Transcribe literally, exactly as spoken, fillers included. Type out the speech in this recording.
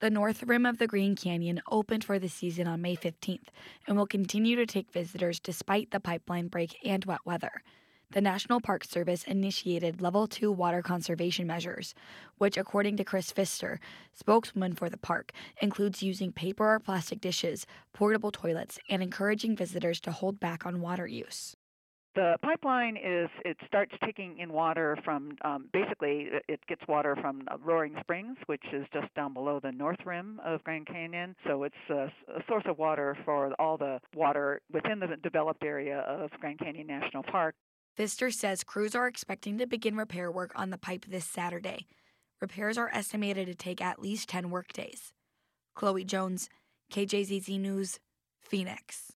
The north rim of the Grand Canyon opened for the season on May fifteenth and will continue to take visitors despite the pipeline break and wet weather. The National Park Service initiated Level two water conservation measures, which, according to Chris Pfister, spokeswoman for the park, includes using paper or plastic dishes, portable toilets, and encouraging visitors to hold back on water use. The pipeline is, it starts taking in water from, um, basically, it gets water from Roaring Springs, which is just down below the north rim of Grand Canyon. So it's a, a source of water for all the water within the developed area of Grand Canyon National Park. Pfister says crews are expecting to begin repair work on the pipe this Saturday. Repairs are estimated to take at least ten workdays. Chloe Jones, K J Z Z News, Phoenix.